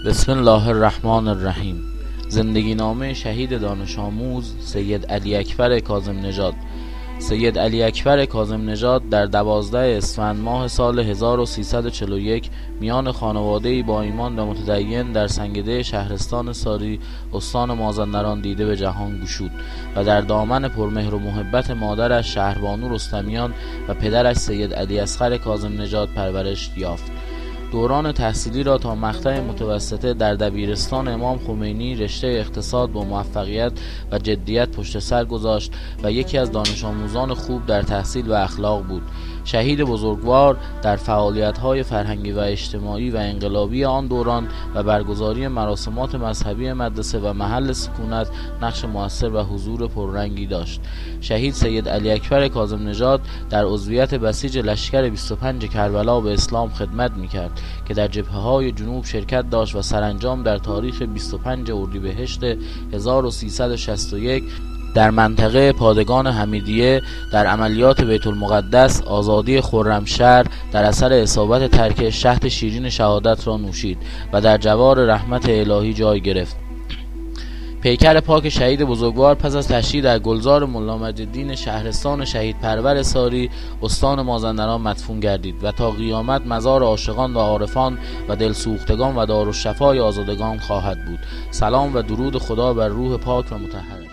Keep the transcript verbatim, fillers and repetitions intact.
بسم الله الرحمن الرحیم. زندگی نامه شهید دانش آموز سید علی اکبر کاظم نژاد. سید علی اکبر کاظم نژاد در دوازده اسفند ماه سال هزار و سیصد و چهل و یک میان خانواده‌ای با ایمان و متدین در سنگده شهرستان ساری استان مازندران دیده به جهان گشود و در دامن پرمهر و محبت مادرش شهربانو رستمیان و پدرش سید علی اصغر کاظم نژاد پرورش یافت. دوران تحصیلی را تا مقطع متوسطه در دبیرستان امام خمینی رشته اقتصاد با موفقیت و جدیت پشت سر گذاشت و یکی از دانش آموزان خوب در تحصیل و اخلاق بود. شهید بزرگوار در فعالیت‌های فرهنگی و اجتماعی و انقلابی آن دوران و برگزاری مراسمات مذهبی مدرسه و محل سکونت نقش مؤثر و حضور پررنگی داشت. شهید سید علی اکبر کاظم نژاد در عضویت بسیج لشکر بیست و پنج کربلا به اسلام خدمت می‌کرد که در جبهه‌های جنوب شرکت داشت و سرانجام در تاریخ بیست و پنج اردیبهشت هزار و سیصد و شصت و یک در منطقه پادگان حمیدیه در عملیات بیت المقدس آزادی خرمشهر در اثر اصابت ترکش شهد شیرین شهادت را نوشید و در جوار رحمت الهی جای گرفت. پیکر پاک شهید بزرگوار پس از تشییع در گلزار ملا مجدالدین شهرستان شهید پرور ساری استان مازندران مدفون گردید و تا قیامت مزار عاشقان و عارفان و دلسوختگان و دارالشفای آزادگان خواهد بود. سلام و درود خدا بر روح پاک و مطهر.